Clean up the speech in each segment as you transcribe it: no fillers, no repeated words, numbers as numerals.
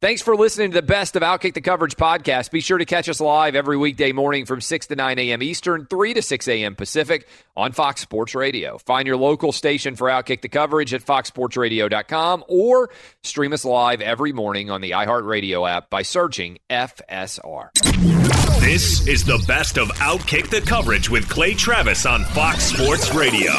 Thanks for listening to the best of Outkick the Coverage podcast. Be sure to catch us live every weekday morning from 6 to 9 a.m. Eastern, 3 to 6 a.m. Pacific on Fox Sports Radio. Find your local station for Outkick the Coverage at foxsportsradio.com or stream us live every morning on the iHeartRadio app by searching FSR. This is the best of Outkick the Coverage with Clay Travis on Fox Sports Radio.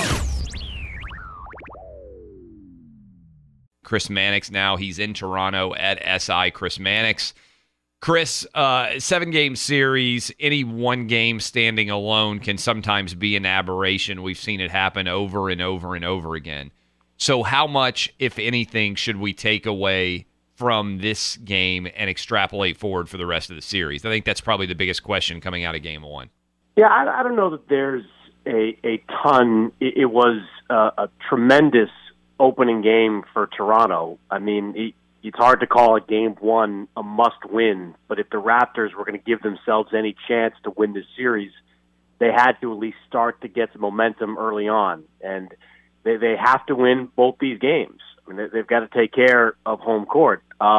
Chris Mannix now. He's in Toronto at SI. Chris Mannix. Chris, 7-game series, any one game standing alone can sometimes be an aberration. We've seen it happen over and over and over again. So how much, if anything, should we take away from this game and extrapolate forward for the rest of the series? I think that's probably the biggest question coming out of game one. Yeah, I don't know that there's a ton. It was a tremendous opening game for Toronto. I mean, it's hard to call a game one a must-win, but if the Raptors were going to give themselves any chance to win this series, they had to at least start to get some momentum early on. And they have to win both these games. I mean, they've got to take care of home court.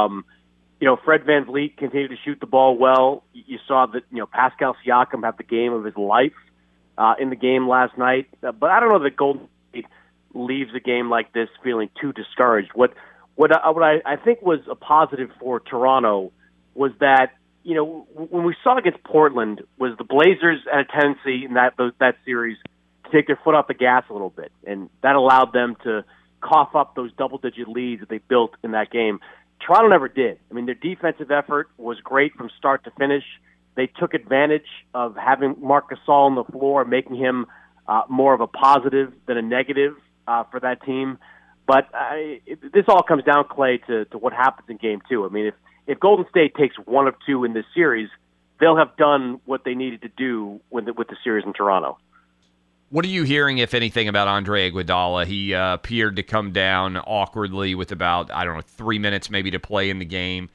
Fred VanVleet continued to shoot the ball well. You saw that, Pascal Siakam have the game of his life in the game last night. But I don't know that Golden State leaves a game like this feeling too discouraged. What I think was a positive for Toronto was that, when we saw against Portland, was the Blazers had a tendency in that series to take their foot off the gas a little bit, and that allowed them to cough up those double-digit leads that they built in that game. Toronto never did. I mean, their defensive effort was great from start to finish. They took advantage of having Marc Gasol on the floor, making him more of a positive than a negative for that team. But this all comes down, Clay, to what happens in Game 2. I mean, if Golden State takes one of two in this series, they'll have done what they needed to do with the series in Toronto. What are you hearing, if anything, about Andre Iguodala? He appeared to come down awkwardly with about, 3 minutes maybe to play in the game.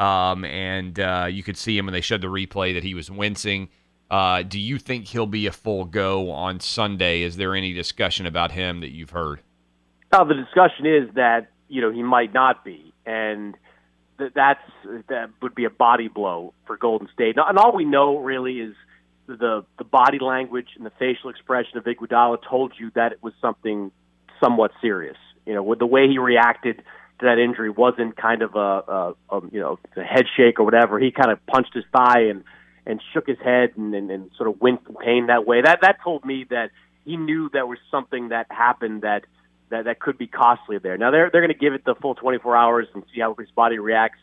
And you could see him when they showed the replay that he was wincing. Do you think he'll be a full go on Sunday? Is there any discussion about him that you've heard? The discussion is that, he might not be. And that would be a body blow for Golden State. And all we know really is the body language and the facial expression of Iguodala told you that it was something somewhat serious. With the way he reacted to that injury wasn't kind of a head shake or whatever. He kind of punched his thigh and shook his head and sort of winced in pain that way. That told me that he knew there was something that happened that could be costly there. Now they're going to give it the full 24 hours and see how his body reacts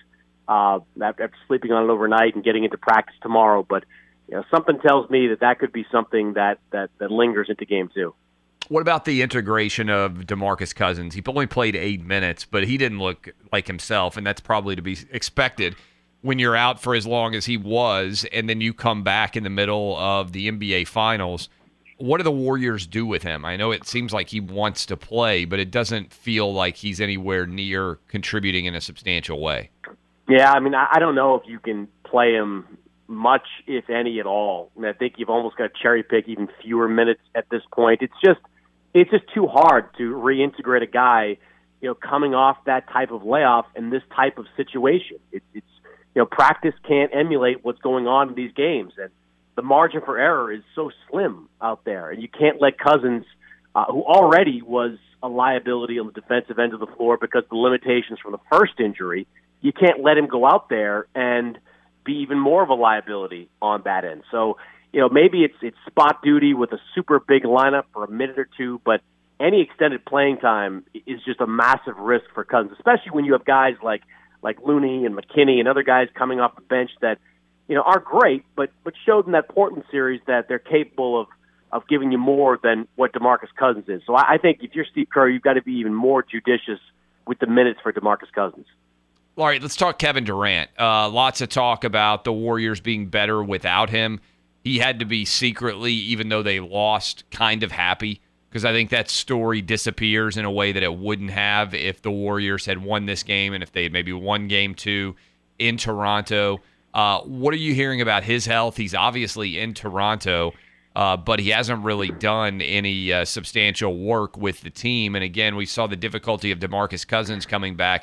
after sleeping on it overnight and getting into practice tomorrow. But something tells me that could be something that lingers into Game 2. What about the integration of DeMarcus Cousins? He only played 8 minutes, but he didn't look like himself, and that's probably to be expected when you're out for as long as he was, and then you come back in the middle of the NBA Finals. What do the Warriors do with him? I know it seems like he wants to play, but it doesn't feel like he's anywhere near contributing in a substantial way. Yeah, I mean, I don't know if you can play him much, if any, at all. I mean, I think you've almost got to cherry pick even fewer minutes at this point. It's just too hard to reintegrate a guy, coming off that type of layoff in this type of situation. It's practice can't emulate what's going on in these games, and the margin for error is so slim out there, and you can't let Cousins, who already was a liability on the defensive end of the floor because of the limitations from the first injury, you can't let him go out there and be even more of a liability on that end. So, maybe it's spot duty with a super big lineup for a minute or two, but any extended playing time is just a massive risk for Cousins, especially when you have guys like Looney and McKinney and other guys coming off the bench that, are great, but showed in that Portland series that they're capable of giving you more than what DeMarcus Cousins is. So I think if you're Steve Kerr, you've got to be even more judicious with the minutes for DeMarcus Cousins. All right, let's talk Kevin Durant. Lots of talk about the Warriors being better without him. He had to be secretly, even though they lost, kind of happy, because I think that story disappears in a way that it wouldn't have if the Warriors had won this game and if they had maybe won Game 2 in Toronto. What are you hearing about his health? He's obviously in Toronto, but he hasn't really done any substantial work with the team. And again, we saw the difficulty of DeMarcus Cousins coming back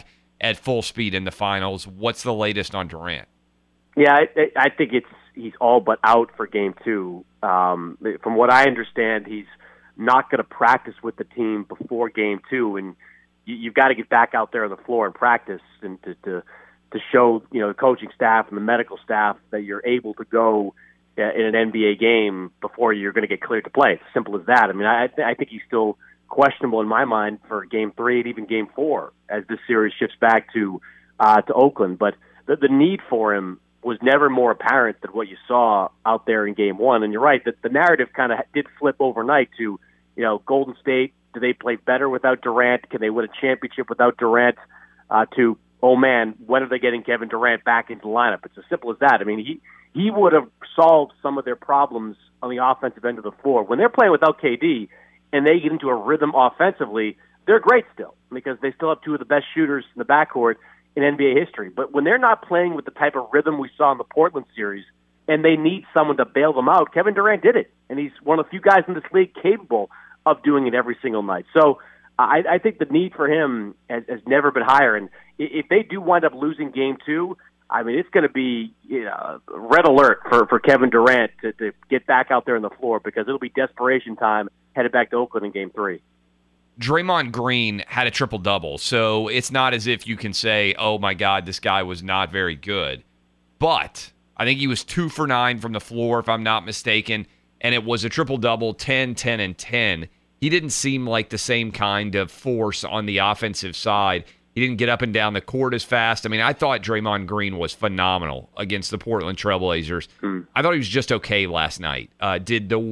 at full speed in the finals. What's the latest on Durant? Yeah, I think he's all but out for Game 2. From what I understand, he's not going to practice with the team before Game 2, and you've got to get back out there on the floor and practice and to show the coaching staff and the medical staff that you're able to go in an NBA game before you're going to get cleared to play. It's as simple as that. I mean, I think he's still questionable in my mind for Game 3 and even Game 4 as this series shifts back to Oakland. But the need for him was never more apparent than what you saw out there in Game 1. And you're right that the narrative kind of did flip overnight to, Golden State. Do they play better without Durant? Can they win a championship without Durant? To, oh man, when are they getting Kevin Durant back into the lineup? It's as simple as that. I mean, he would have solved some of their problems on the offensive end of the floor. When they're playing without KD and they get into a rhythm offensively, they're great still because they still have two of the best shooters in the backcourt in NBA history. But when they're not playing with the type of rhythm we saw in the Portland series and they need someone to bail them out, Kevin Durant did it. And he's one of the few guys in this league capable of doing it every single night. So I think the need for him has never been higher. And if they do wind up losing Game 2, I mean, it's going to be red alert for Kevin Durant to get back out there on the floor because it'll be desperation time headed back to Oakland in Game 3. Draymond Green had a triple-double, so it's not as if you can say, oh, my God, this guy was not very good. But I think he was 2 for 9 from the floor, if I'm not mistaken, and it was a triple-double, 10, 10, and 10. He didn't seem like the same kind of force on the offensive side. He didn't get up and down the court as fast. I mean, I thought Draymond Green was phenomenal against the Portland Trailblazers. I thought he was just okay last night. Did the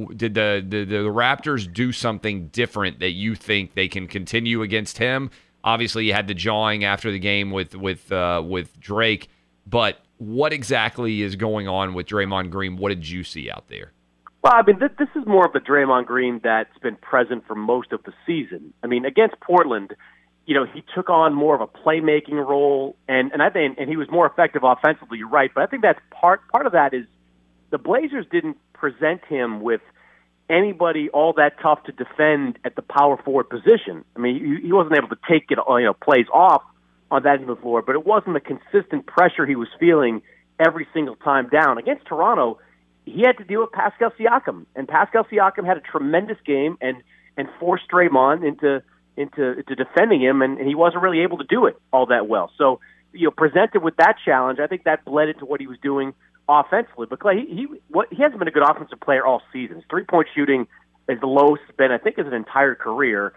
Raptors do something different that you think they can continue against him? Obviously, you had the jawing after the game with Drake, but what exactly is going on with Draymond Green? What did you see out there? Well, I mean, this is more of the Draymond Green that's been present for most of the season. I mean, against Portland, he took on more of a playmaking role, and I think he was more effective offensively. You're right, but I think that's part of that is the Blazers didn't present him with anybody all that tough to defend at the power forward position. I mean, he wasn't able to take plays off on that end of the floor, but it wasn't the consistent pressure he was feeling every single time down. Against Toronto, he had to deal with Pascal Siakam, and Pascal Siakam had a tremendous game and forced Draymond into defending him, and he wasn't really able to do it all that well. So, presented with that challenge, I think that bled into what he was doing offensively. But Clay, he hasn't been a good offensive player all season. His three-point shooting is the lowest it's been, I think, his entire career.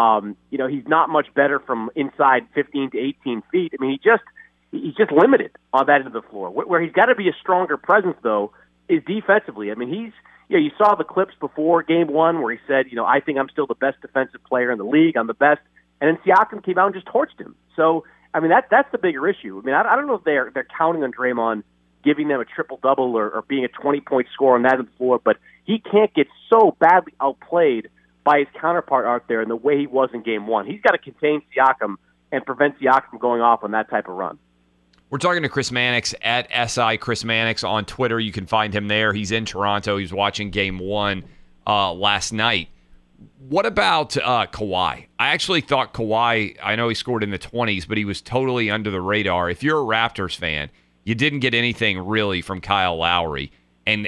He's not much better from inside 15 to 18 feet. I mean, he's just limited on that end of the floor. Where he's got to be a stronger presence, though, is defensively. I mean, you saw the clips before Game 1 where he said, I think I'm still the best defensive player in the league. I'm the best. And then Siakam came out and just torched him. So, I mean, that's the bigger issue. I mean, I don't know if they're counting on Draymond giving them a triple-double or being a 20-point scorer on that end of the floor, but he can't get so badly outplayed by his counterpart out there in the way he was in Game 1. He's got to contain Siakam and prevent Siakam from going off on that type of run. We're talking to Chris Mannix at SI Chris Mannix on Twitter. You can find him there. He's in Toronto. He was watching Game 1 last night. What about Kawhi? I actually thought Kawhi, I know he scored in the 20s, but he was totally under the radar. If you're a Raptors fan, you didn't get anything really from Kyle Lowry. And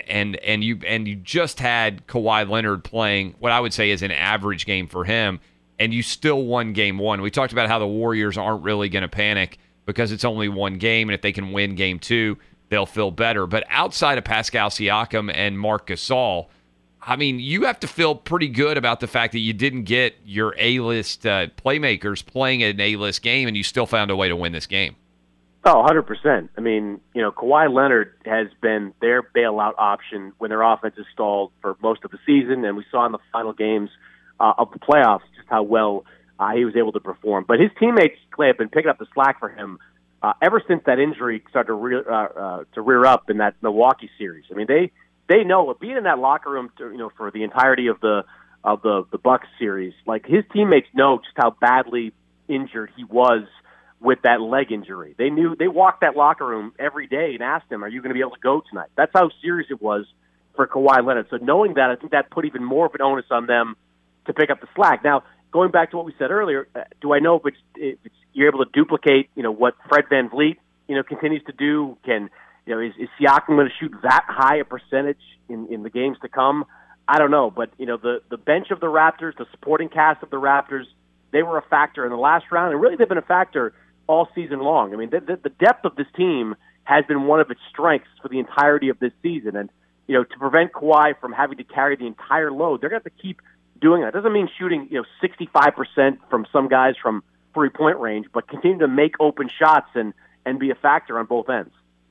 you just had Kawhi Leonard playing what I would say is an average game for him, and you still won Game 1. We talked about how the Warriors aren't really going to panic because it's only one game, and if they can win Game 2, they'll feel better. But outside of Pascal Siakam and Marc Gasol, I mean, you have to feel pretty good about the fact that you didn't get your A-list playmakers playing an A-list game, and you still found a way to win this game. Oh, 100%. I mean, Kawhi Leonard has been their bailout option when their offense is stalled for most of the season, and we saw in the final games of the playoffs just how well he was able to perform. But his teammates, Clay, have been picking up the slack for him ever since that injury started to rear up in that Milwaukee series. I mean, they know being in that locker room, for the entirety of the Bucks series. Like his teammates know just how badly injured he was with that leg injury. They knew they walked that locker room every day and asked him, "Are you going to be able to go tonight?" That's how serious it was for Kawhi Leonard. So knowing that, I think that put even more of an onus on them to pick up the slack. Now, going back to what we said earlier, do I know if it's you're able to duplicate, what Fred VanVleet, continues to do. Is Siakam going to shoot that high a percentage in the games to come? I don't know. But, the bench of the Raptors, the supporting cast of the Raptors, they were a factor in the last round, and really they've been a factor all season long. I mean, the depth of this team has been one of its strengths for the entirety of this season. And, to prevent Kawhi from having to carry the entire load, they're going to have to keep doing that. Doesn't mean shooting, 65% from some guys from three-point range, but continue to make open shots and be a factor on both ends.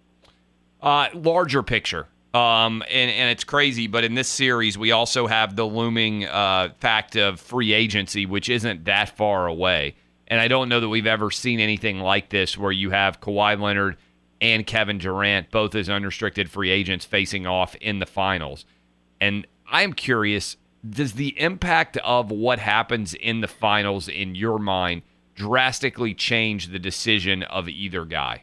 Larger picture. And it's crazy, but in this series, we also have the looming fact of free agency, which isn't that far away. And I don't know that we've ever seen anything like this where you have Kawhi Leonard and Kevin Durant, both as unrestricted free agents, facing off in the finals. And I'm curious, does the impact of what happens in the finals, in your mind, drastically change the decision of either guy?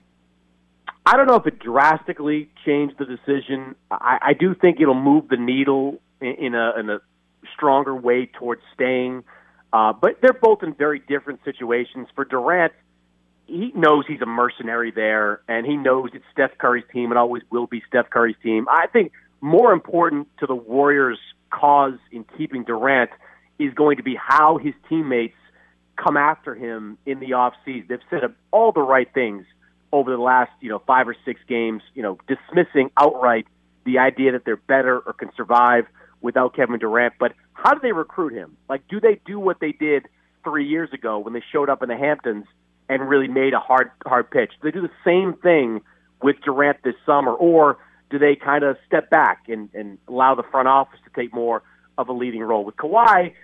I don't know if it drastically changed the decision. I do think it'll move the needle in a stronger way towards staying. But they're both in very different situations. For Durant, he knows he's a mercenary there, and he knows it's Steph Curry's team and always will be Steph Curry's team. I think more important to the Warriors' cause in keeping Durant is going to be how his teammates come after him in the offseason. They've said all the right things over the last, 5 or 6 games, dismissing outright the idea that they're better or can survive without Kevin Durant. But how do they recruit him? Like, do they do what they did 3 years ago when they showed up in the Hamptons and really made a hard pitch? Do they do the same thing with Durant this summer, or do they kind of step back and allow the front office to take more of a leading role? With Kawhi,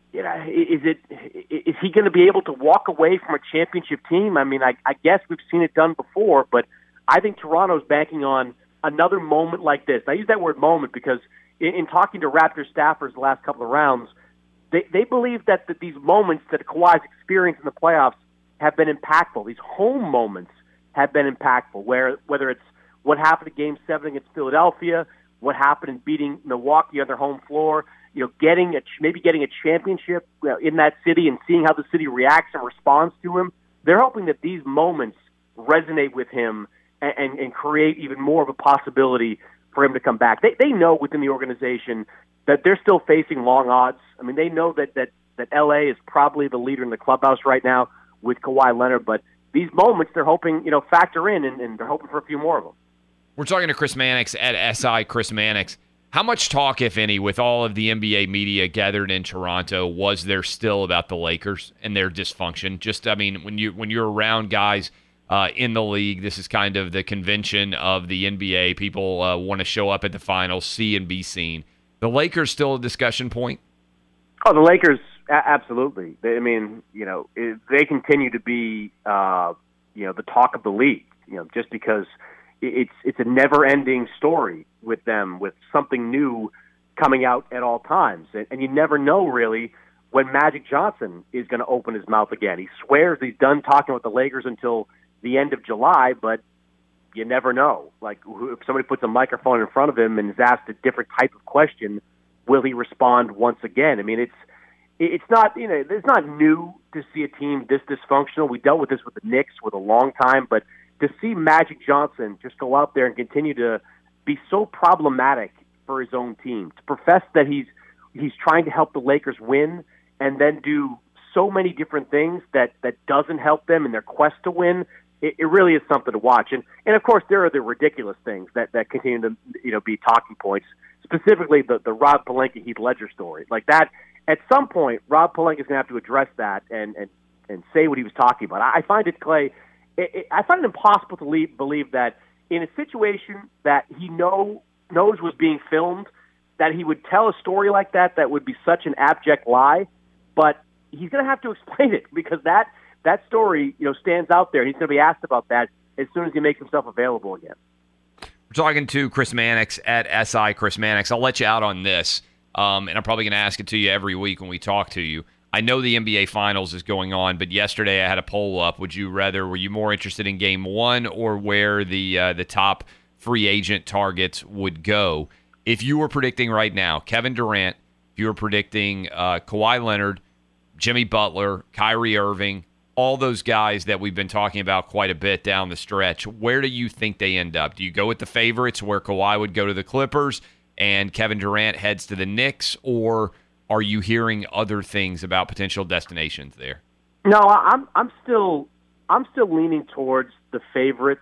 is he going to be able to walk away from a championship team? I mean, I guess we've seen it done before, but I think Toronto's banking on another moment like this. I use that word moment because in talking to Raptors staffers the last couple of rounds, they believe that these moments that Kawhi's experienced in the playoffs have been impactful. These home moments have been impactful, whether it's what happened in Game 7 against Philadelphia, what happened in beating Milwaukee on their home floor, maybe getting a championship in that city and seeing how the city reacts and responds to him. They're hoping that these moments resonate with him and create even more of a possibility for him to come back. They know within the organization that they're still facing long odds. I mean, they know that LA is probably the leader in the clubhouse right now with Kawhi Leonard, but these moments they're hoping, factor in, and they're hoping for a few more of them. We're talking to Chris Mannix at SI. Chris Mannix, how much talk, if any, with all of the NBA media gathered in Toronto, was there still about the Lakers and their dysfunction? Just, I mean, when you're around guys in the league, this is kind of the convention of the NBA. People want to show up at the finals, see and be seen. The Lakers still a discussion point? Oh, the Lakers, absolutely. They continue to be, the talk of the league. Just because it's a never-ending story with them, with something new coming out at all times, and you never know really when Magic Johnson is going to open his mouth again. He swears he's done talking with the Lakers until the end of July, but you never know. Like, if somebody puts a microphone in front of him and is asked a different type of question, will he respond once again? I mean, it's not, it's not new to see a team this dysfunctional. We dealt with this with the Knicks for a long time, but to see Magic Johnson just go out there and continue to be so problematic for his own team, to profess that he's trying to help the Lakers win and then do so many different things that doesn't help them in their quest to win, it really is something to watch. And of course, there are the ridiculous things that continue to be talking points, specifically the Rob Pelinka Heath Ledger story. Like that, at some point, Rob Pelinka is going to have to address that and say what he was talking about. I find it, Clay, I find it impossible to believe that in a situation that he knows was being filmed, that he would tell a story like that would be such an abject lie. But he's going to have to explain it because that story, stands out there. He's going to be asked about that as soon as he makes himself available again. We're talking to Chris Mannix at SI. Chris Mannix, I'll let you out on this, and I'm probably going to ask it to you every week when we talk to you. I know the NBA Finals is going on, but yesterday I had a poll up. Were you more interested in Game 1 or where the top free agent targets would go? If you were predicting right now, Kevin Durant, if you were predicting Kawhi Leonard, Jimmy Butler, Kyrie Irving, all those guys that we've been talking about quite a bit down the stretch, where do you think they end up? Do you go with the favorites where Kawhi would go to the Clippers and Kevin Durant heads to the Knicks, or are you hearing other things about potential destinations there? No, I'm still leaning towards the favorites.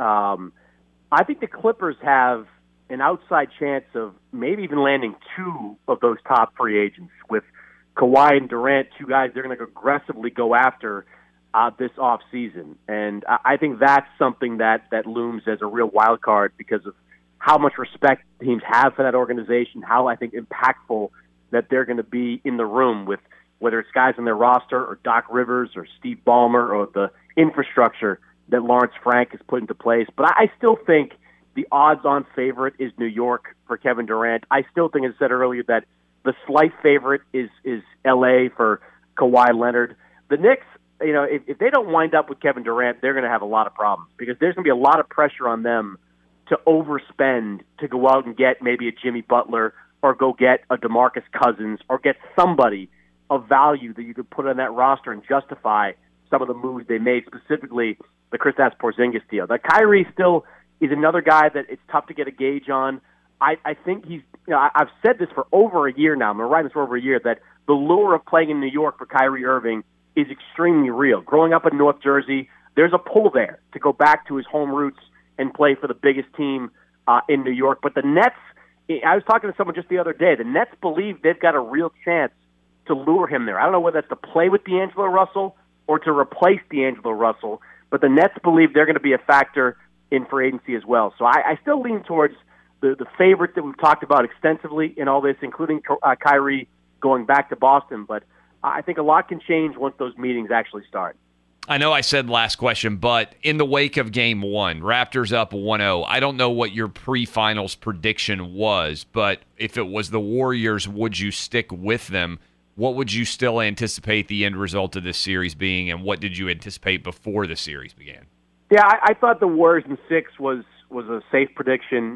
I think the Clippers have an outside chance of maybe even landing two of those top free agents with Kawhi and Durant, two guys they're going to aggressively go after this offseason. And I think that's something that looms as a real wild card because of how much respect teams have for that organization, how I think impactful that they're going to be in the room with whether it's guys on their roster or Doc Rivers or Steve Ballmer or the infrastructure that Lawrence Frank has put into place. But I still think the odds-on favorite is New York for Kevin Durant. I still think, as I said earlier, that the slight favorite is L.A. for Kawhi Leonard. The Knicks, if they don't wind up with Kevin Durant, they're going to have a lot of problems because there's going to be a lot of pressure on them to overspend, to go out and get maybe a Jimmy Butler or go get a DeMarcus Cousins or get somebody of value that you could put on that roster and justify some of the moves they made, specifically the Kristaps Porzingis deal. That Kyrie still is another guy that it's tough to get a gauge on. I think he's, I've said this for over a year now. I'm going to write this for over a year, that the lure of playing in New York for Kyrie Irving is extremely real. Growing up in North Jersey, there's a pull there to go back to his home roots and play for the biggest team in New York. But the Nets, I was talking to someone just the other day, the Nets believe they've got a real chance to lure him there. I don't know whether that's to play with D'Angelo Russell or to replace D'Angelo Russell, but the Nets believe they're going to be a factor in free agency as well. So I still lean towards the favorites that we've talked about extensively in all this, including Kyrie going back to Boston. But I think a lot can change once those meetings actually start. I know I said last question, but in the wake of Game 1, Raptors up 1-0, I don't know what your pre-finals prediction was, but if it was the Warriors, would you stick with them? What would you still anticipate the end result of this series being, and what did you anticipate before the series began? Yeah, I thought the Warriors in 6 was a safe prediction.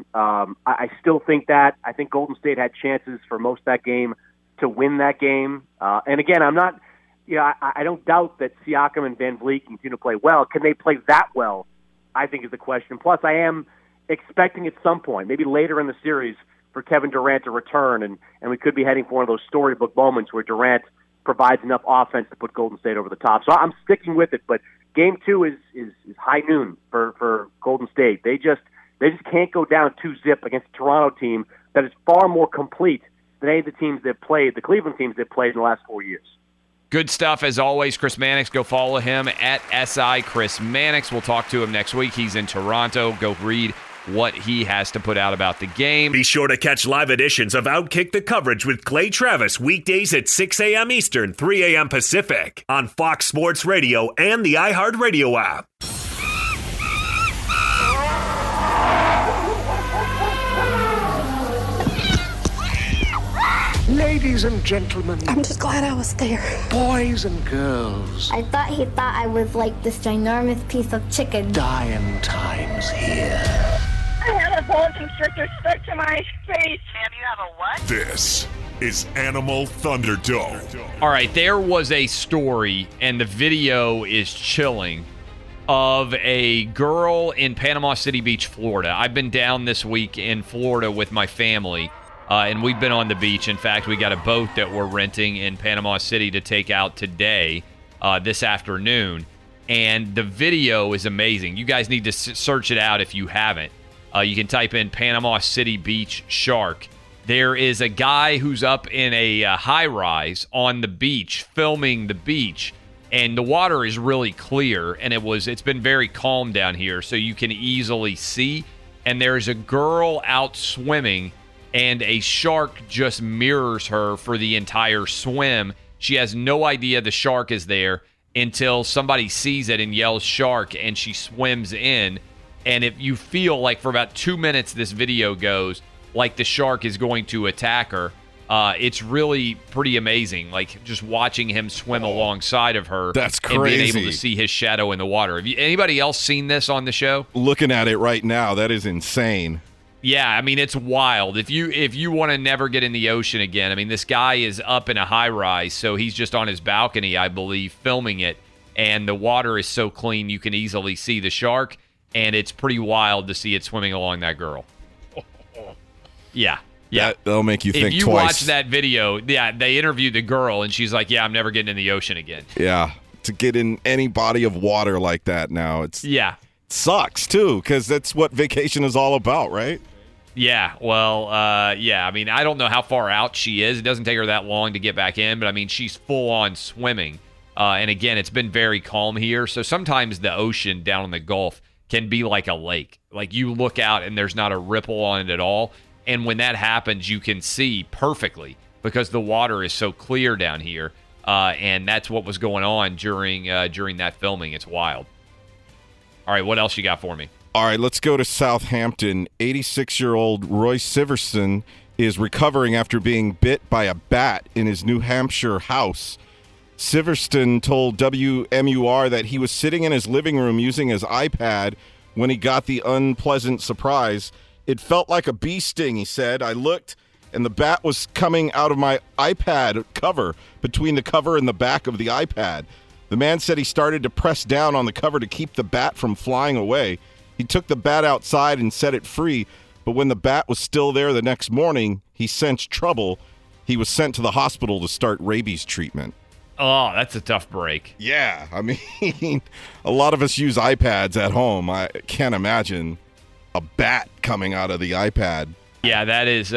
I still think that. I think Golden State had chances for most of that game to win that game. And again, I'm not... I don't doubt that Siakam and Van Vliet can continue to play well. Can they play that well, I think, is the question. Plus, I am expecting at some point, maybe later in the series, for Kevin Durant to return, and we could be heading for one of those storybook moments where Durant provides enough offense to put Golden State over the top. So I'm sticking with it, but Game 2 is high noon for Golden State. They just can't go down 2-0 against a Toronto team that is far more complete than any of the teams they've played, the Cleveland teams they've played in the last 4 years. Good stuff as always. Chris Mannix, go follow him at SI Chris Mannix. We'll talk to him next week. He's in Toronto. Go read what he has to put out about the game. Be sure to catch live editions of Outkick the Coverage with Clay Travis weekdays at 6 a.m. Eastern, 3 a.m. Pacific on Fox Sports Radio and the iHeartRadio app. Ladies and gentlemen. I'm just glad I was there. Boys and girls. I thought he thought I was like this ginormous piece of chicken. Dying times here. I had a boa constrictor stuck to my face. Sam, you have a what? This is Animal Thunderdome. All right, there was a story, and the video is chilling, of a girl in Panama City Beach, Florida. I've been down this week in Florida with my family. And we've been on the beach. In fact, we got a boat that we're renting in Panama City to take out today, this afternoon. And the video is amazing. You guys need to search it out if you haven't. You can type in Panama City Beach Shark. There is a guy who's up in a high-rise on the beach, filming the beach. And the water is really clear, and it's been very calm down here, so you can easily see. And there's a girl out swimming, and a shark just mirrors her for the entire swim. She has no idea the shark is there until somebody sees it and yells shark, and she swims in. And if you feel like for about 2 minutes this video goes like the shark is going to attack her, it's really pretty amazing. Like just watching him swim alongside of her. That's crazy. And being able to see his shadow in the water. Have anybody else seen this on the show? Looking at it right now, that is insane. Yeah, I mean, it's wild. If you want to never get in the ocean again, I mean, this guy is up in a high-rise, so he's just on his balcony, I believe, filming it. and the water is so clean you can easily see the shark, and it's pretty wild to see it swimming along that girl. Yeah. That'll make you think twice. If you watch that video, they interviewed the girl, and she's like, I'm never getting in the ocean again. Yeah, to get in any body of water like that now, it sucks, too, because that's what vacation is all about, right? Yeah, well, I mean, I don't know how far out she is. It doesn't take her that long to get back in, but, I mean, she's full-on swimming. And, again, it's been very calm here, so sometimes the ocean down in the Gulf can be like a lake. Like, you look out, and there's not a ripple on it at all. And when that happens, you can see perfectly because the water is so clear down here. And that's what was going on during that filming. It's wild. All right, what else you got for me? All right, let's go to Southampton. 86-year-old Roy Siverson is recovering after being bit by a bat in his New Hampshire house. Siverson told WMUR that he was sitting in his living room using his iPad when he got the unpleasant surprise. It felt like a bee sting, he said. I looked, and the bat was coming out of my iPad cover, between the cover and the back of the iPad. The man said he started to press down on the cover to keep the bat from flying away. He took the bat outside and set it free, but when the bat was still there the next morning, he sensed trouble. He was sent to the hospital to start rabies treatment. Oh, that's a tough break. Yeah, I mean, a lot of us use iPads at home. I can't imagine a bat coming out of the iPad. Yeah, that is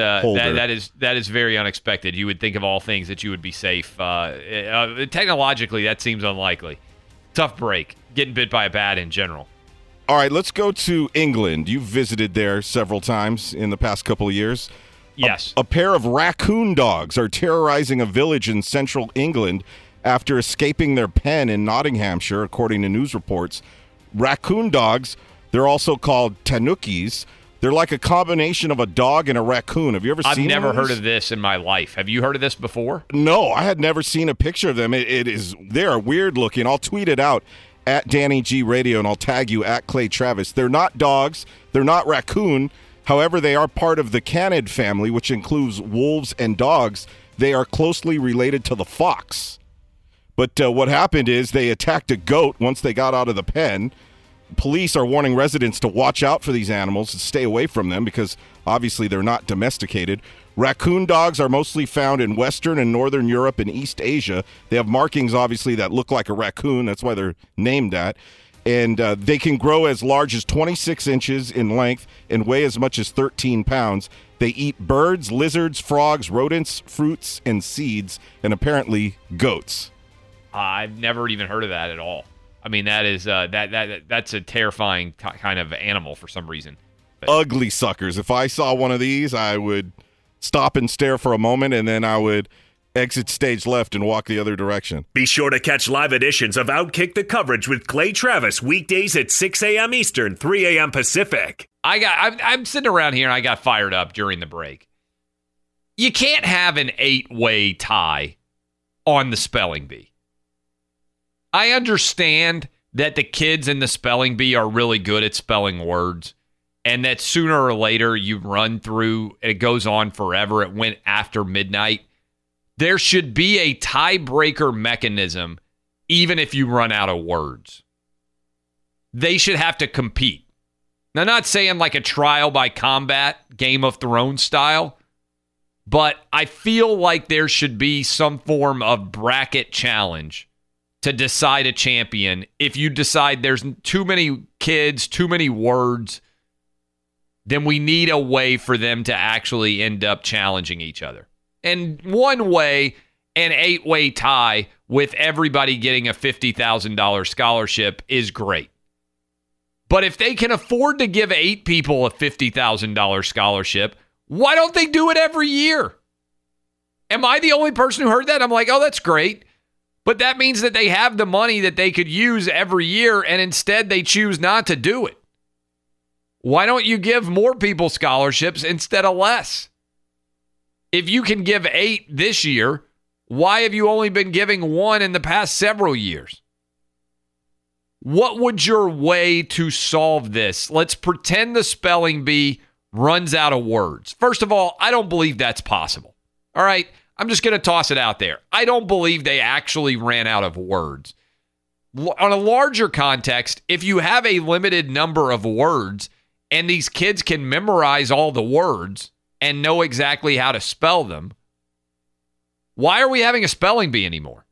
that is very unexpected. You would think of all things that you would be safe. Technologically, that seems unlikely. Tough break. Getting bit by a bat in general. All right, let's go to England. You've visited there several times in the past couple of years. Yes. A pair of raccoon dogs are terrorizing a village in central England after escaping their pen in Nottinghamshire, according to news reports. Raccoon dogs, they're also called tanukis. They're like a combination of a dog and a raccoon. Have you ever seen them? I've never heard of this in my life. Have you heard of this before? No, I had never seen a picture of them. They're weird looking. I'll tweet it out at Danny G Radio, and I'll tag you at Clay Travis. They're not dogs. They're not raccoon. However, they are part of the canid family, which includes wolves and dogs. They are closely related to the fox. But what happened is they attacked a goat once they got out of the pen. Police are warning residents to watch out for these animals and stay away from them because obviously they're not domesticated. Raccoon dogs are mostly found in Western and Northern Europe and East Asia. They have markings, obviously, that look like a raccoon. That's why they're named that. And they can grow as large as 26 inches in length and weigh as much as 13 pounds. They eat birds, lizards, frogs, rodents, fruits, and seeds, and apparently goats. I've never even heard of that at all. I mean, that is that's a terrifying kind of animal for some reason. But ugly suckers. If I saw one of these, I would stop and stare for a moment, and then I would exit stage left and walk the other direction. Be sure to catch live editions of Outkick the Coverage with Clay Travis weekdays at 6 a.m. Eastern, 3 a.m. Pacific. I'm sitting around here, and I got fired up during the break. You can't have an 8-way tie on the spelling bee. I understand that the kids in the spelling bee are really good at spelling words, and that sooner or later you run through, it goes on forever. It went after midnight. There should be a tiebreaker mechanism, even if you run out of words. They should have to compete. Now, not saying like a trial by combat, Game of Thrones style, but I feel like there should be some form of bracket challenge to decide a champion. If you decide there's too many kids, too many words, then we need a way for them to actually end up challenging each other. And one way, an 8-way tie with everybody getting a $50,000 scholarship is great. But if they can afford to give 8 people a $50,000 scholarship, why don't they do it every year? Am I the only person who heard that? I'm like, oh, that's great. But that means that they have the money that they could use every year, and instead they choose not to do it. Why don't you give more people scholarships instead of less? If you can give 8 this year, why have you only been giving 1 in the past several years? What would your way to solve this? Let's pretend the spelling bee runs out of words. First of all, I don't believe that's possible. All right? I'm just going to toss it out there. I don't believe they actually ran out of words. on a larger context, if you have a limited number of words and these kids can memorize all the words and know exactly how to spell them, why are we having a spelling bee anymore?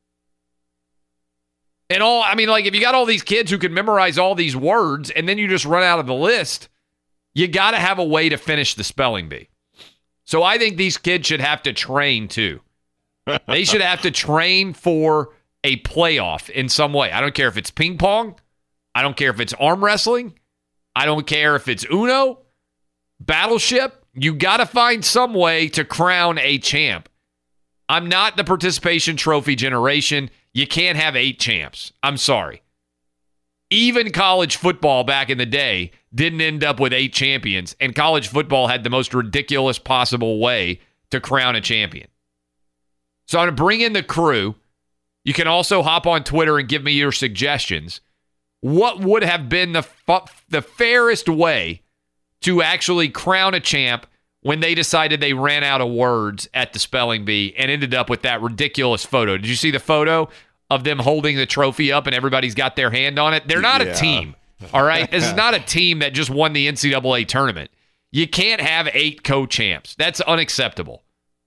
And if you got all these kids who can memorize all these words and then you just run out of the list, you got to have a way to finish the spelling bee. So I think these kids should have to train too. They should have to train for a playoff in some way. I don't care if it's ping pong. I don't care if it's arm wrestling. I don't care if it's Uno, Battleship. You got to find some way to crown a champ. I'm not the participation trophy generation. You can't have 8 champs. I'm sorry. Even college football back in the day didn't end up with 8 champions, and college football had the most ridiculous possible way to crown a champion. So I'm going to bring in the crew. You can also hop on Twitter and give me your suggestions. What would have been the fairest way to actually crown a champ when they decided they ran out of words at the spelling bee and ended up with that ridiculous photo? Did you see the photo of them holding the trophy up and everybody's got their hand on it? They're not a team, all right? This is not a team that just won the NCAA tournament. You can't have 8 co-champs. That's unacceptable.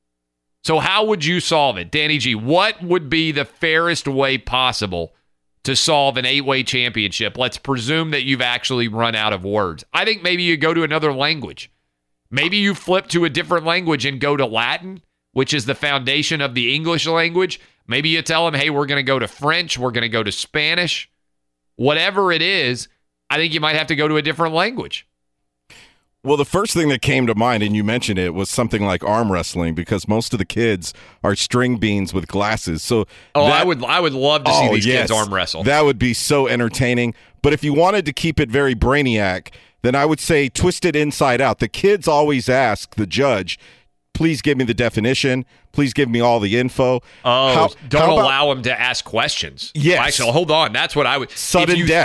So how would you solve it? Danny G, what would be the fairest way possible to solve an 8-way championship? Let's presume that you've actually run out of words. I think maybe you go to another language. Maybe you flip to a different language and go to Latin, which is the foundation of the English language. Maybe you tell them, hey, we're going to go to French. We're going to go to Spanish. Whatever it is, I think you might have to go to a different language. Well, the first thing that came to mind, and you mentioned it, was something like arm wrestling, because most of the kids are string beans with glasses. So I would love to see these kids arm wrestle. That would be so entertaining. But if you wanted to keep it very brainiac, then I would say twist it inside out. The kids always ask the judge, please give me the definition. Please give me all the info. Don't allow them to ask questions. Yes. Actually, hold on. That's what I would. Sudden death.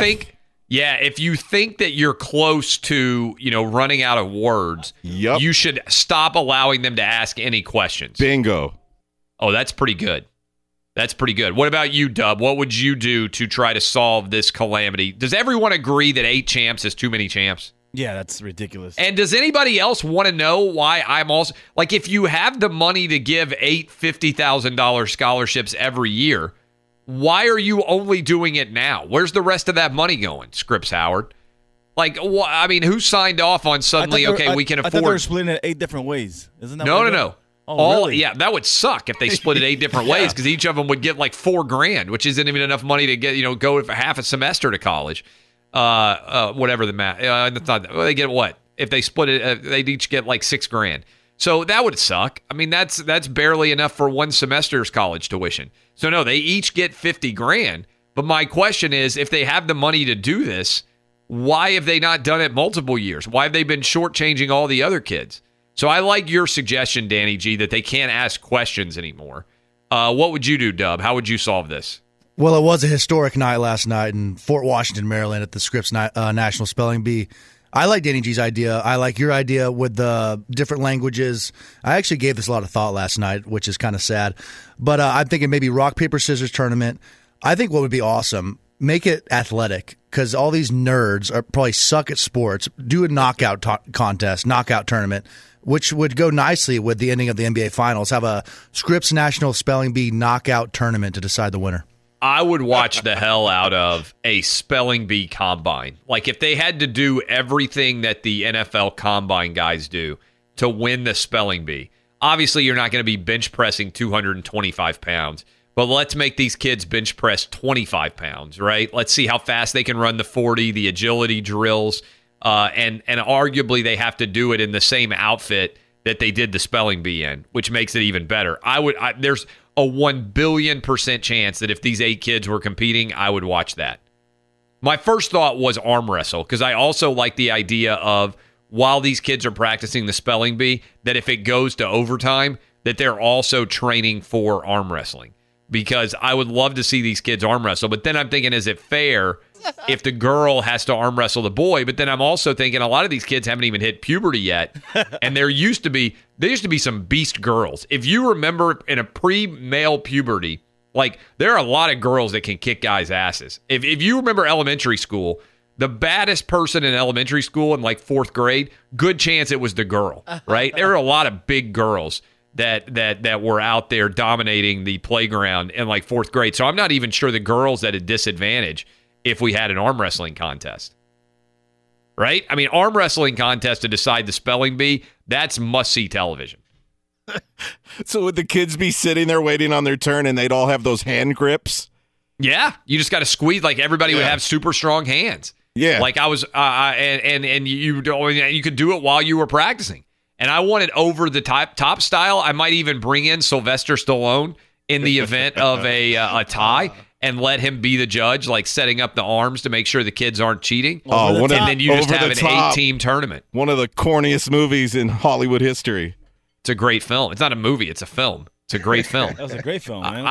If you think that you're close to, running out of words, you should stop allowing them to ask any questions. Bingo. Oh, that's pretty good. That's pretty good. What about you, Dub? What would you do to try to solve this calamity? Does everyone agree that 8 champs is too many champs? Yeah, that's ridiculous. And does anybody else want to know why I'm also... Like, if you have the money to give 8 $50,000 scholarships every year, why are you only doing it now? Where's the rest of that money going, Scripps Howard? Like, who signed off on suddenly, we can afford... I thought they were splitting it 8 different ways. Isn't that No. Oh, really? Yeah, that would suck if they split it 8 different ways, because each of them would get like $4,000, which isn't even enough money to get, go for half a semester to college. Whatever the math. They get what? If they split it, they'd each get like $6,000. So that would suck. I mean, that's barely enough for one semester's college tuition. So no, they each get $50,000. But my question is, if they have the money to do this, why have they not done it multiple years? Why have they been shortchanging all the other kids? So I like your suggestion, Danny G, that they can't ask questions anymore. What would you do, Dub? How would you solve this? Well, it was a historic night last night in Fort Washington, Maryland at the Scripps National Spelling Bee. I like Danny G's idea. I like your idea with the different languages. I actually gave this a lot of thought last night, which is kind of sad. But I'm thinking maybe rock, paper, scissors tournament. I think what would be awesome, make it athletic, because all these nerds probably suck at sports. Do a knockout contest, knockout tournament, which would go nicely with the ending of the NBA Finals. Have a Scripps National Spelling Bee knockout tournament to decide the winner. I would watch the hell out of a spelling bee combine. Like, if they had to do everything that the NFL combine guys do to win the spelling bee. Obviously, you're not going to be bench pressing 225 pounds, but let's make these kids bench press 25 pounds, right? Let's see how fast they can run the 40, the agility drills, and arguably they have to do it in the same outfit that they did the spelling bee in, which makes it even better. There's a 1 billion% chance that if these 8 kids were competing, I would watch that. My first thought was arm wrestle, because I also like the idea of, while these kids are practicing the spelling bee, that if it goes to overtime, that they're also training for arm wrestling. Because I would love to see these kids arm wrestle, but then I'm thinking, is it fair if the girl has to arm wrestle the boy? But then I'm also thinking a lot of these kids haven't even hit puberty yet, and there used to be some beast girls. If you remember, in a pre-male puberty, Like, there are a lot of girls that can kick guys' asses. If you remember elementary school, the baddest person in elementary school in like 4th grade, good chance it was the girl, right? There are a lot of big girls that were out there dominating the playground in like 4th grade. So I'm not even sure the girls at a disadvantage if we had an arm wrestling contest. Right? I mean, arm wrestling contest to decide the spelling bee, that's must-see television. So would the kids be sitting there waiting on their turn and they'd all have those hand grips? Yeah. You just got to squeeze. Like, everybody would have super strong hands. Yeah. Like I was, and you could do it while you were practicing. And I wanted over the top style. I might even bring in Sylvester Stallone in the event of a tie and let him be the judge, like setting up the arms to make sure the kids aren't cheating. And then you just have an 8-team tournament. One of the corniest movies in Hollywood history. It's a great film. It's not a movie. It's a film. It's a great film. That was a great film, man.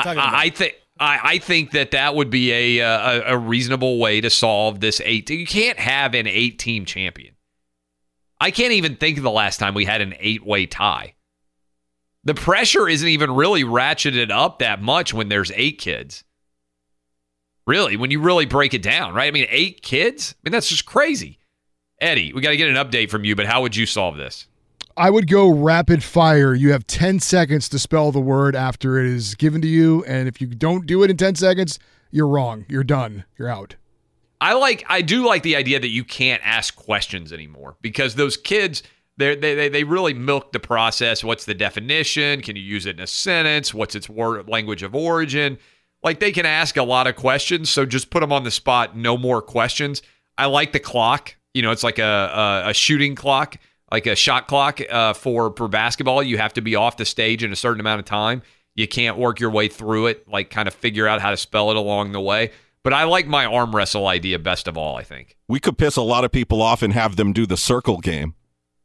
I think that would be a reasonable way to solve this 8. You can't have an 8-team champion. I can't even think of the last time we had an 8-way tie. The pressure isn't even really ratcheted up that much when there's 8 kids. Really, when you really break it down, right? I mean, 8 kids? I mean, that's just crazy. Eddie, we got to get an update from you, but how would you solve this? I would go rapid fire. You have 10 seconds to spell the word after it is given to you, and if you don't do it in 10 seconds, you're wrong. You're done. You're out. I do like the idea that you can't ask questions anymore because those kids, they really milk the process. What's the definition? Can you use it in a sentence? What's its language of origin? Like, they can ask a lot of questions, so just put them on the spot. No more questions. I like the clock. You know, it's like a shooting clock, like a shot clock for basketball. You have to be off the stage in a certain amount of time. You can't work your way through it, like kind of figure out how to spell it along the way. But I like my arm wrestle idea best of all, I think. We could piss a lot of people off and have them do the circle game.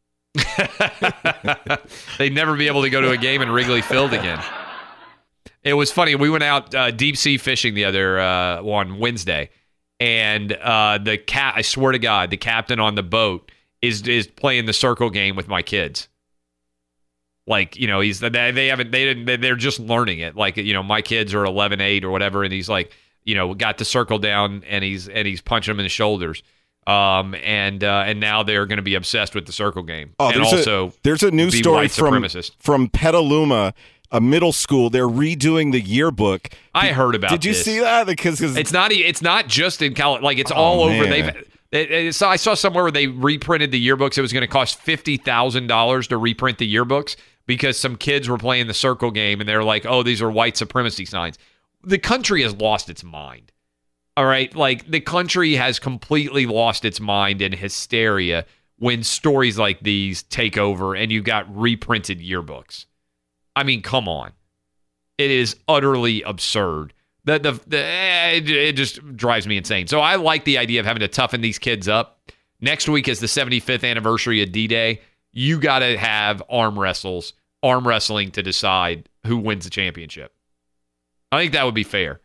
They'd never be able to go to a game in Wrigley Field again. It was funny. We went out deep sea fishing the other on Wednesday, and I swear to God, the captain on the boat is playing the circle game with my kids. Like, you know, they're just learning it. Like, you know, my kids are 11, 8 or whatever, and he's like, you know, got the circle down, and he's punching them in the shoulders. And now they're going to be obsessed with the circle game. Oh, and there's a news story from Petaluma. A middle school, they're redoing the yearbook. I heard about. Did you see that? Because it's not just in California. Like, it's all over. So I saw somewhere where they reprinted the yearbooks. It was going to cost $50,000 to reprint the yearbooks because some kids were playing the circle game and they're like, "Oh, these are white supremacy signs." The country has lost its mind. All right, like, the country has completely lost its mind in hysteria when stories like these take over and you got reprinted yearbooks. I mean, come on. It is utterly absurd. It just drives me insane. So I like the idea of having to toughen these kids up. Next week is the 75th anniversary of D-Day. You got to have arm wrestling to decide who wins the championship. I think that would be fair.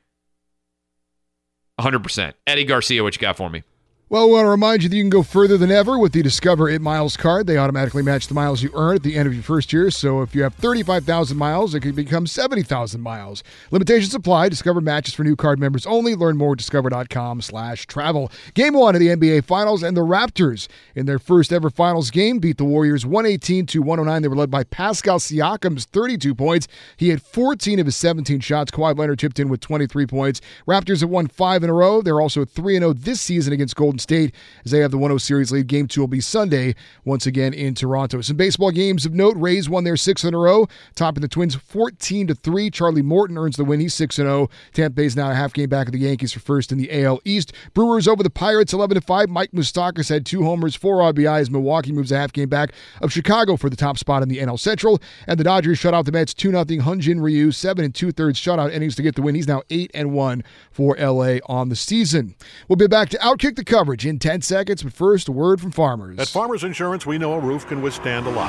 100%. Eddie Garcia, what you got for me? Well, we want to remind you that you can go further than ever with the Discover It Miles card. They automatically match the miles you earn at the end of your first year. So if you have 35,000 miles, it can become 70,000 miles. Limitations apply. Discover matches for new card members only. Learn more at discover.com/travel. Game 1 of the NBA Finals, and the Raptors in their first ever finals game beat the Warriors 118-109. They were led by Pascal Siakam's 32 points. He had 14 of his 17 shots. Kawhi Leonard chipped in with 23 points. Raptors have won 5 in a row. They're also 3-0 this season against Golden State as they have the 1-0 series lead. Game 2 will be Sunday once again in Toronto. Some baseball games of note. Rays won their 6th in a row, topping the Twins 14-3. Charlie Morton earns the win. He's 6-0. Tampa Bay's now a half game back of the Yankees for first in the AL East. Brewers over the Pirates 11-5. Mike Moustakas had 2 homers, 4 RBIs. Milwaukee moves a half game back of Chicago for the top spot in the NL Central. And the Dodgers shut out the Mets 2-0. Hyun-Jin Ryu 7 2/3 shutout innings to get the win. He's now 8-1 for LA on the season. We'll be back to Outkick the Coverage in 10 seconds, but first, a word from Farmers. At Farmers Insurance, we know a roof can withstand a lot.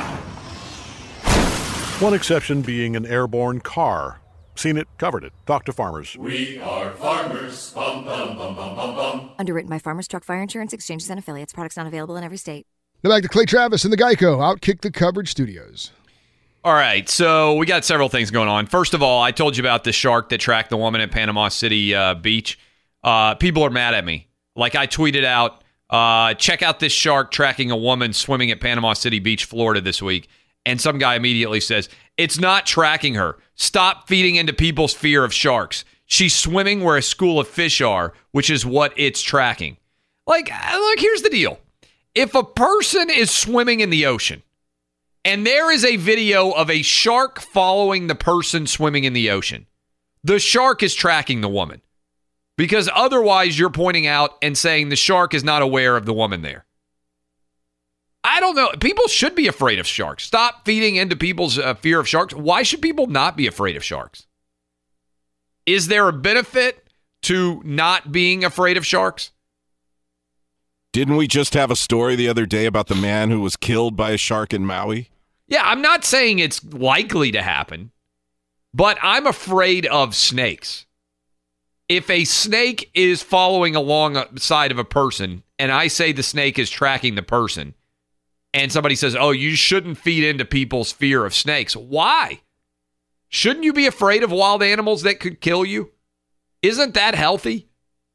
One exception being an airborne car. Seen it, covered it. Talk to Farmers. We are Farmers. Bum, bum, bum, bum, bum, bum. Underwritten by Farmers Truck Fire Insurance Exchanges and Affiliates. Products not available in every state. Now back to Clay Travis and the Geico Outkick the Coverage studios. All right, so we got several things going on. First of all, I told you about the shark that tracked the woman at Panama City Beach. People are mad at me. Like I tweeted out, check out this shark tracking a woman swimming at Panama City Beach, Florida this week. And some guy immediately says, it's not tracking her. Stop feeding into people's fear of sharks. She's swimming where a school of fish are, which is what it's tracking. Like, look, here's the deal. If a person is swimming in the ocean, and there is a video of a shark following the person swimming in the ocean, the shark is tracking the woman. Because otherwise you're pointing out and saying the shark is not aware of the woman there. I don't know. People should be afraid of sharks. Stop feeding into people's fear of sharks. Why should people not be afraid of sharks? Is there a benefit to not being afraid of sharks? Didn't we just have a story the other day about the man who was killed by a shark in Maui? Yeah, I'm not saying it's likely to happen, but I'm afraid of snakes. If a snake is following alongside of a person, and I say the snake is tracking the person, and somebody says, oh, you shouldn't feed into people's fear of snakes. Why? Shouldn't you be afraid of wild animals that could kill you? Isn't that healthy?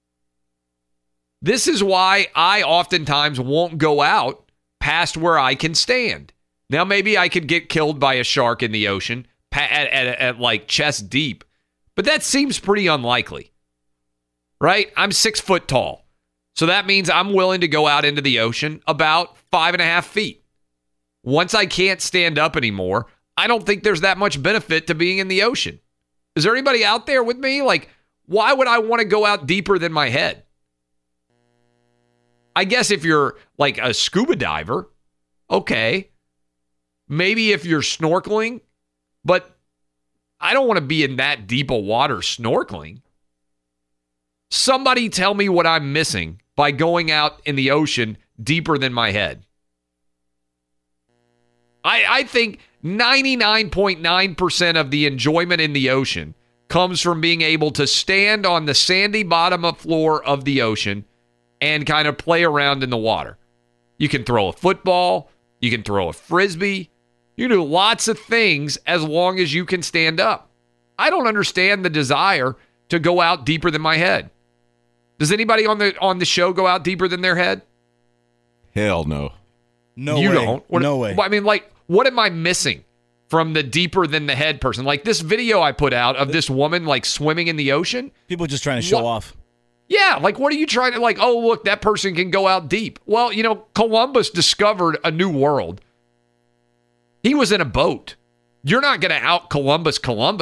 This is why I oftentimes won't go out past where I can stand. Now, maybe I could get killed by a shark in the ocean at like chest deep, but that seems pretty unlikely, right? I'm 6 foot tall. So that means I'm willing to go out into the ocean about 5.5 feet. Once I can't stand up anymore, I don't think there's that much benefit to being in the ocean. Is there anybody out there with me? Like, why would I want to go out deeper than my head? I guess if you're like a scuba diver, okay. Maybe if you're snorkeling, but I don't want to be in that deep of water snorkeling. Somebody tell me what I'm missing by going out in the ocean deeper than my head. I think 99.9% of the enjoyment in the ocean comes from being able to stand on the sandy bottom of floor of the ocean and kind of play around in the water. You can throw a football. You can throw a frisbee. You can do lots of things as long as you can stand up. I don't understand the desire to go out deeper than my head. Does anybody on the show go out deeper than their head? Hell no. No you way. don't. No way. I mean, like, what am I missing from the deeper than the head person? Like this video I put out of this woman like swimming in the ocean. People just trying to show off. Yeah, like what are you trying to like, oh, look, that person can go out deep. Well, you know, Columbus discovered a new world. He was in a boat. You're not going to out Columbus.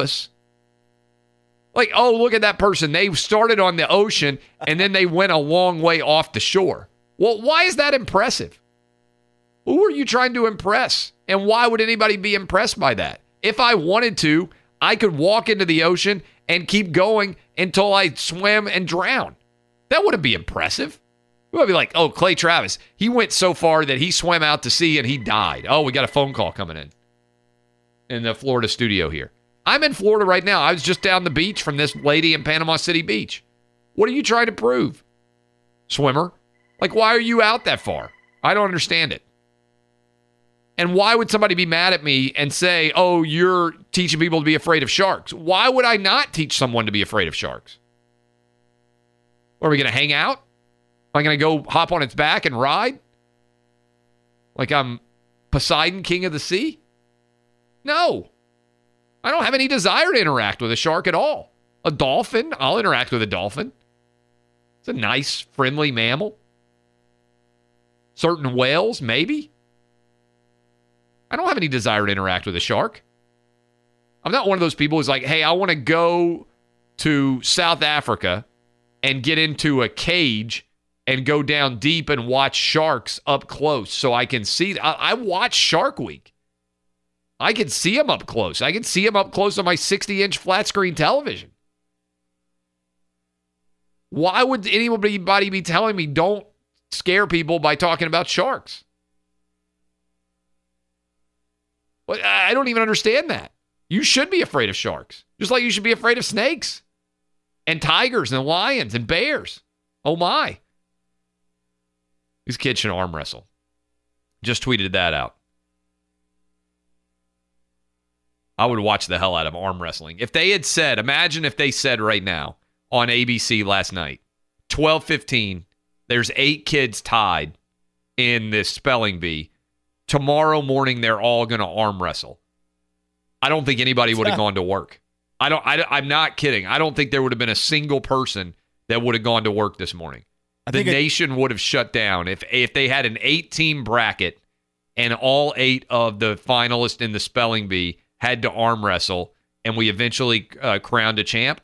Like, oh, look at that person. They started on the ocean and then they went a long way off the shore. Well, why is that impressive? Who are you trying to impress? And why would anybody be impressed by that? If I wanted to, I could walk into the ocean and keep going until I swam and drown. That wouldn't be impressive. We would be like, oh, Clay Travis, he went so far that he swam out to sea and he died. Oh, we got a phone call coming in the Florida studio here. I'm in Florida right now. I was just down the beach from this lady in Panama City Beach. What are you trying to prove? Swimmer? Like, why are you out that far? I don't understand it. And why would somebody be mad at me and say, oh, you're teaching people to be afraid of sharks? Why would I not teach someone to be afraid of sharks? Are we going to hang out? Am I going to go hop on its back and ride? Like I'm Poseidon, king of the sea? No. I don't have any desire to interact with a shark at all. A dolphin? I'll interact with a dolphin. It's a nice, friendly mammal. Certain whales, maybe. I don't have any desire to interact with a shark. I'm not one of those people who's like, hey, I want to go to South Africa and get into a cage and go down deep and watch sharks up close so I can see. I watch Shark Week. I can see them up close. I can see them up close on my 60-inch flat screen television. Why would anybody be telling me don't scare people by talking about sharks? Well, I don't even understand that. You should be afraid of sharks, just like you should be afraid of snakes and tigers and lions and bears. Oh, my. These kids should arm wrestle. Just tweeted that out. I would watch the hell out of arm wrestling. If they had said, imagine if they said right now on ABC last night, 12:15, there's 8 kids tied in this spelling bee. Tomorrow morning, they're all going to arm wrestle. I don't think anybody would have gone to work. I'm not kidding. I don't think there would have been a single person that would have gone to work this morning. The nation would have shut down. If they had an 8-team bracket and all 8 of the finalists in the spelling bee had to arm wrestle, and we eventually crowned a champ,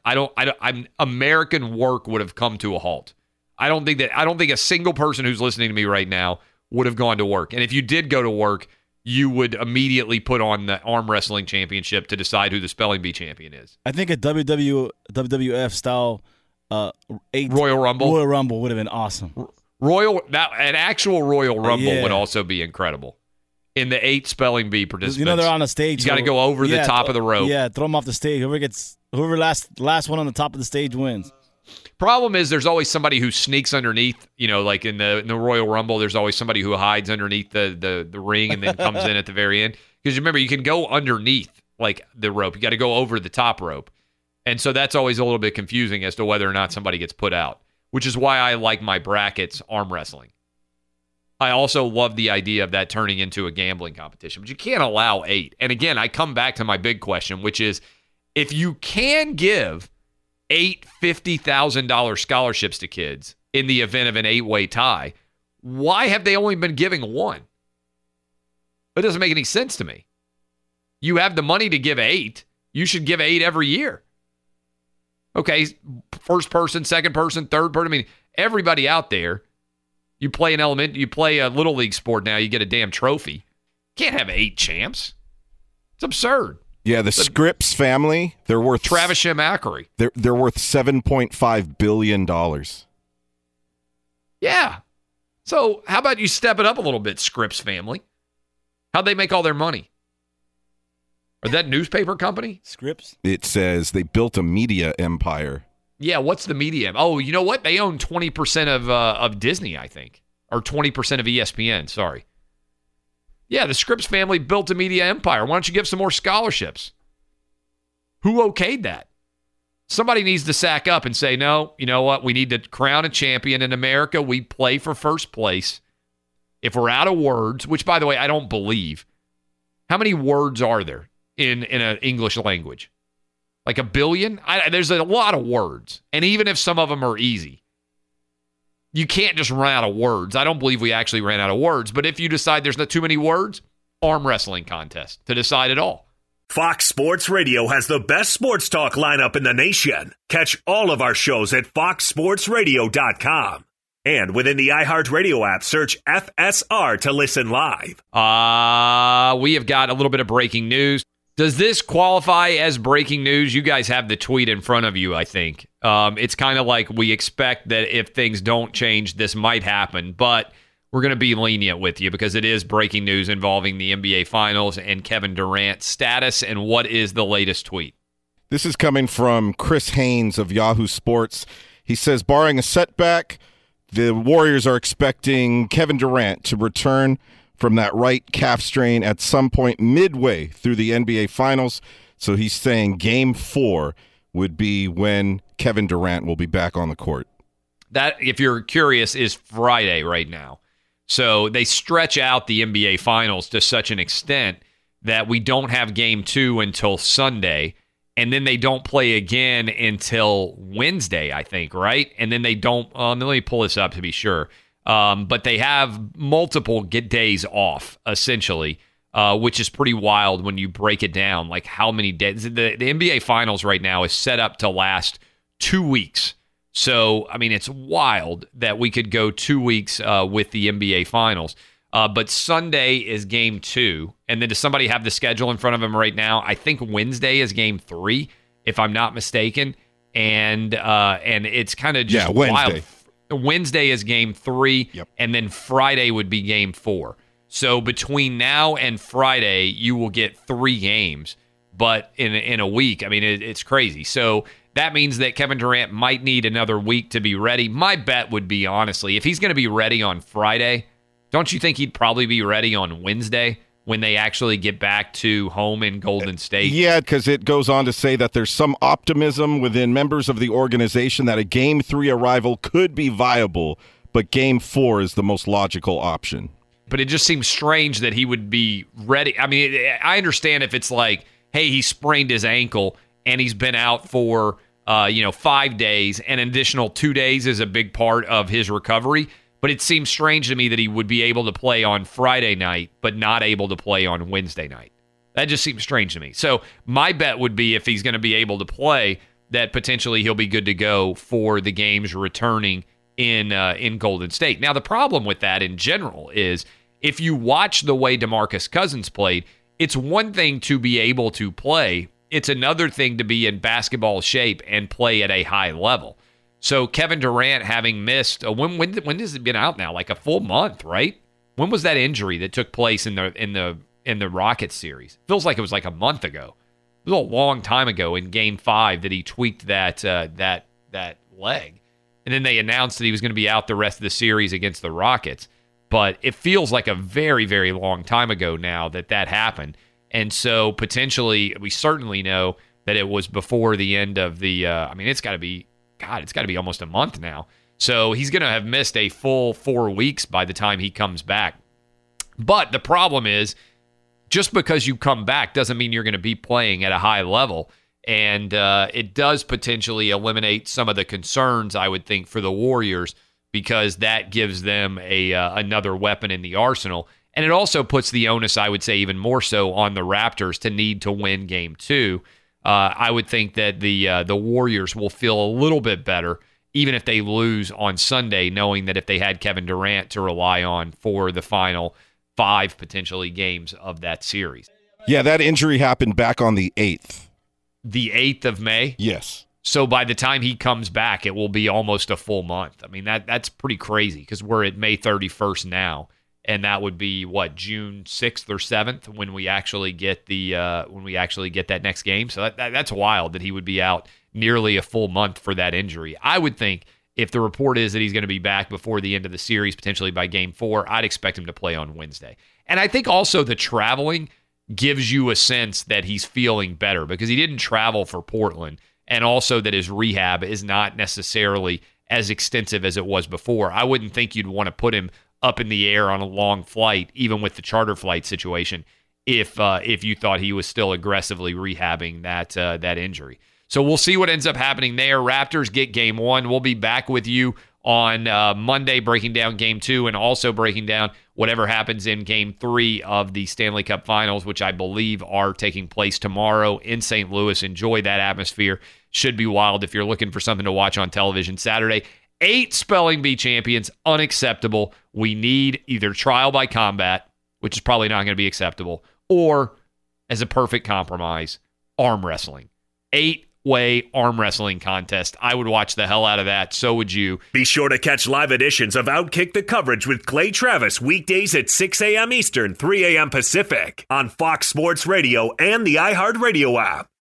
American work would have come to a halt. I don't think a single person who's listening to me right now would have gone to work. And if you did go to work, you would immediately put on the arm wrestling championship to decide who the spelling bee champion is. I think a WWF style Royal Rumble would have been awesome. An actual Royal Rumble would also be incredible. In the 8 spelling bee participants, you know they're on the stage. You got to go over the top of the rope. Yeah, throw them off the stage. Whoever last one on the top of the stage wins. Problem is, there's always somebody who sneaks underneath. You know, like in the Royal Rumble, there's always somebody who hides underneath the ring and then comes in at the very end. Because remember, you can go underneath like the rope. You got to go over the top rope, and so that's always a little bit confusing as to whether or not somebody gets put out. Which is why I like my brackets arm wrestling. I also love the idea of that turning into a gambling competition, but you can't allow 8. And again, I come back to my big question, which is if you can give 8 $50,000 scholarships to kids in the event of an 8-way tie, why have they only been giving 1? That doesn't make any sense to me. You have the money to give 8. You should give 8 every year. Okay, first person, second person, third person. I mean, everybody out there, you play a little league sport now, you get a damn trophy. Can't have 8 champs. It's absurd. Yeah, the Scripps family, they're worth Travis Shamakary. They're worth $7.5 billion. Yeah. So how about you step it up a little bit, Scripps family? How'd they make all their money? Or that newspaper company? Scripps? It says they built a media empire. Yeah, what's the media? Oh, you know what? They own 20% of Disney, I think. Or 20% of ESPN, sorry. Yeah, the Scripps family built a media empire. Why don't you give some more scholarships? Who okayed that? Somebody needs to sack up and say, no, you know what? We need to crown a champion in America. We play for first place. If we're out of words, which, by the way, I don't believe. How many words are there in an English language? Like 1 billion? There's a lot of words. And even if some of them are easy, you can't just run out of words. I don't believe we actually ran out of words. But if you decide there's not too many words, arm wrestling contest to decide it all. Fox Sports Radio has the best sports talk lineup in the nation. Catch all of our shows at foxsportsradio.com. And within the iHeartRadio app, search FSR to listen live. We have got a little bit of breaking news. Does this qualify as breaking news? You guys have the tweet in front of you, I think. It's kind of like we expect that if things don't change, this might happen. But we're going to be lenient with you because it is breaking news involving the NBA Finals and Kevin Durant's status. And what is the latest tweet? This is coming from Chris Haynes of Yahoo Sports. He says, barring a setback, the Warriors are expecting Kevin Durant to return from that right calf strain at some point midway through the NBA Finals. So he's saying Game 4 would be when Kevin Durant will be back on the court. That, if you're curious, is Friday right now. So they stretch out the NBA Finals to such an extent that we don't have Game 2 until Sunday, and then they don't play again until Wednesday, I think, right? And then they don't let me pull this up to be sure. But they have multiple days off, essentially, which is pretty wild when you break it down, like how many days. The NBA Finals right now is set up to last 2 weeks. So, I mean, it's wild that we could go 2 weeks with the NBA Finals. But Sunday is Game 2. And then does somebody have the schedule in front of them right now? I think Wednesday is Game 3, if I'm not mistaken. And it's kind of just wild. Wednesday is Game 3, and then Friday would be Game 4. So between now and Friday, you will get 3 games, but in a week. I mean, it's crazy. So that means that Kevin Durant might need another week to be ready. My bet would be, honestly, if he's going to be ready on Friday, don't you think he'd probably be ready on Wednesday when they actually get back to home in Golden State. Yeah, because it goes on to say that there's some optimism within members of the organization that a Game 3 arrival could be viable, but Game 4 is the most logical option. But it just seems strange that he would be ready. I mean, I understand if it's like, hey, he sprained his ankle and he's been out for 5 days, and an additional 2 days is a big part of his recovery. But it seems strange to me that he would be able to play on Friday night, but not able to play on Wednesday night. That just seems strange to me. So my bet would be if he's going to be able to play, that potentially he'll be good to go for the games returning in Golden State. Now, the problem with that in general is if you watch the way DeMarcus Cousins played, it's one thing to be able to play. It's another thing to be in basketball shape and play at a high level. So Kevin Durant having missed when has it been out now? Like a full month, right? When was that injury that took place in the Rockets series? Feels like it was like a month ago. It was a long time ago in Game 5 that he tweaked that leg, and then they announced that he was going to be out the rest of the series against the Rockets. But it feels like a very, very long time ago now that happened, and so potentially we certainly know that it was before the end of the. It's got to be. God, it's got to be almost a month now. So he's going to have missed a full 4 weeks by the time he comes back. But the problem is, just because you come back doesn't mean you're going to be playing at a high level. And it does potentially eliminate some of the concerns, I would think, for the Warriors, because that gives them another weapon in the arsenal. And it also puts the onus, I would say, even more so on the Raptors to need to win Game 2. I would think that the Warriors will feel a little bit better, even if they lose on Sunday, knowing that if they had Kevin Durant to rely on for the final 5 potentially games of that series. Yeah, that injury happened back on the 8th. The 8th of May? Yes. So by the time he comes back, it will be almost a full month. I mean, that's pretty crazy because we're at May 31st now. And that would be June 6th or 7th when we actually get that next game. So that's wild that he would be out nearly a full month for that injury. I would think if the report is that he's going to be back before the end of the series, potentially by Game 4, I'd expect him to play on Wednesday. And I think also the traveling gives you a sense that he's feeling better because he didn't travel for Portland, and also that his rehab is not necessarily as extensive as it was before. I wouldn't think you'd want to put him up in the air on a long flight, even with the charter flight situation, if you thought he was still aggressively rehabbing that injury. So we'll see what ends up happening there. Raptors get Game 1. We'll be back with you on Monday breaking down Game 2 and also breaking down whatever happens in Game 3 of the Stanley Cup Finals, which I believe are taking place tomorrow in St. Louis. Enjoy that atmosphere. Should be wild if you're looking for something to watch on television Saturday. 8 Spelling Bee champions, unacceptable. We need either trial by combat, which is probably not going to be acceptable, or as a perfect compromise, arm wrestling. 8-way arm wrestling contest. I would watch the hell out of that. So would you. Be sure to catch live editions of Outkick the Coverage with Clay Travis weekdays at 6 a.m. Eastern, 3 a.m. Pacific on Fox Sports Radio and the iHeartRadio app.